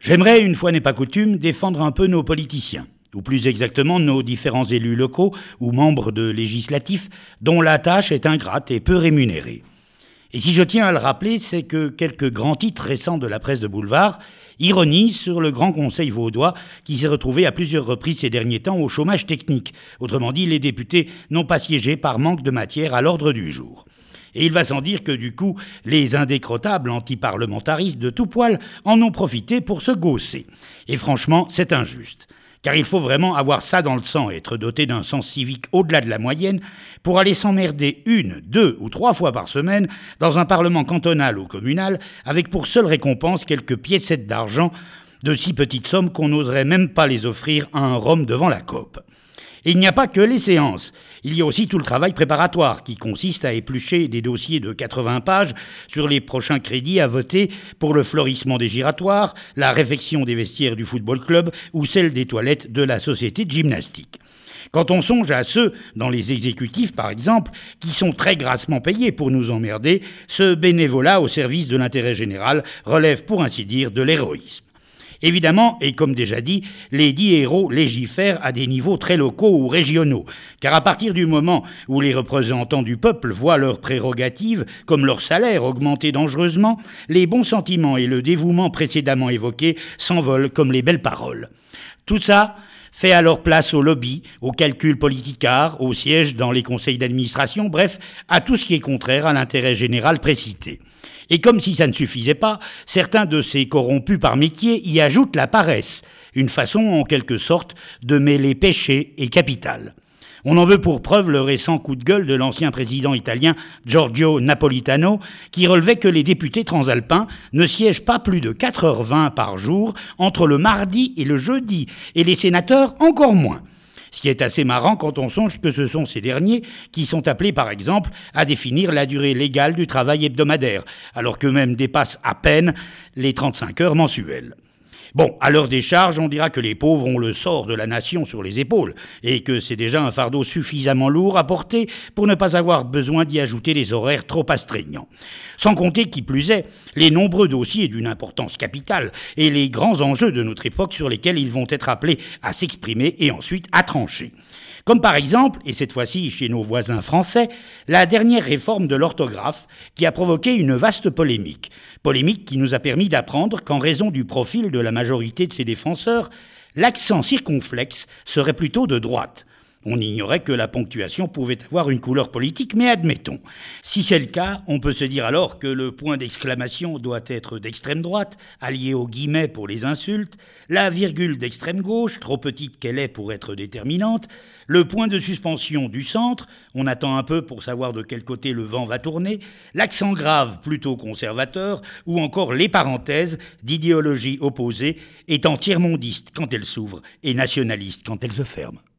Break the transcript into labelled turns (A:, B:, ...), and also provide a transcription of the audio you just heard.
A: J'aimerais, une fois n'est pas coutume, défendre un peu nos politiciens, ou plus exactement nos différents élus locaux ou membres de législatifs dont la tâche est ingrate et peu rémunérée. Et si je tiens à le rappeler, c'est que quelques grands titres récents de la presse de boulevard ironisent sur le Grand Conseil vaudois qui s'est retrouvé à plusieurs reprises ces derniers temps au chômage technique. Autrement dit, les députés n'ont pas siégé par manque de matière à l'ordre du jour. Et il va sans dire que du coup, les indécrottables antiparlementaristes de tout poil en ont profité pour se gausser. Et franchement, c'est injuste. Car il faut vraiment avoir ça dans le sang, être doté d'un sens civique au-delà de la moyenne, pour aller s'emmerder 1, 2 ou 3 fois par semaine dans un parlement cantonal ou communal, avec pour seule récompense quelques piécettes d'argent, de si petites sommes qu'on n'oserait même pas les offrir à un rhum devant la COP. Et il n'y a pas que les séances. Il y a aussi tout le travail préparatoire qui consiste à éplucher des dossiers de 80 pages sur les prochains crédits à voter pour le florissement des giratoires, la réfection des vestiaires du football club ou celle des toilettes de la société de gymnastique. Quand on songe à ceux, dans les exécutifs par exemple, qui sont très grassement payés pour nous emmerder, ce bénévolat au service de l'intérêt général relève pour ainsi dire de l'héroïsme. Évidemment, et comme déjà dit, les dits héros légifèrent à des niveaux très locaux ou régionaux, car à partir du moment où les représentants du peuple voient leurs prérogatives, comme leur salaire, augmenter dangereusement, les bons sentiments et le dévouement précédemment évoqués s'envolent comme les belles paroles. Tout ça fait alors place au lobby, aux calculs politicards, aux sièges dans les conseils d'administration, bref, à tout ce qui est contraire à l'intérêt général précité. Et comme si ça ne suffisait pas, certains de ces corrompus par métier y ajoutent la paresse, une façon en quelque sorte de mêler péché et capital. On en veut pour preuve le récent coup de gueule de l'ancien président italien Giorgio Napolitano, qui relevait que les députés transalpins ne siègent pas plus de 4h20 par jour entre le mardi et le jeudi, et les sénateurs encore moins. Ce qui est assez marrant quand on songe que ce sont ces derniers qui sont appelés par exemple à définir la durée légale du travail hebdomadaire, alors qu'eux-mêmes dépassent à peine les 35 heures mensuelles. Bon, à leur décharge, on dira que les pauvres ont le sort de la nation sur les épaules et que c'est déjà un fardeau suffisamment lourd à porter pour ne pas avoir besoin d'y ajouter des horaires trop astreignants. Sans compter, qui plus est, les nombreux dossiers d'une importance capitale et les grands enjeux de notre époque sur lesquels ils vont être appelés à s'exprimer et ensuite à trancher. Comme par exemple, et cette fois-ci chez nos voisins français, la dernière réforme de l'orthographe qui a provoqué une vaste polémique. Polémique qui nous a permis d'apprendre qu'en raison du profil de la majorité de ses défenseurs, l'accent circonflexe serait plutôt de droite. On ignorait que la ponctuation pouvait avoir une couleur politique, mais admettons. Si c'est le cas, on peut se dire alors que le point d'exclamation doit être d'extrême droite, allié aux guillemets pour les insultes, la virgule d'extrême gauche, trop petite qu'elle est pour être déterminante, le point de suspension du centre, on attend un peu pour savoir de quel côté le vent va tourner, l'accent grave plutôt conservateur, ou encore les parenthèses d'idéologie opposée étant tiers-mondiste quand elles s'ouvrent et nationaliste quand elles se ferment.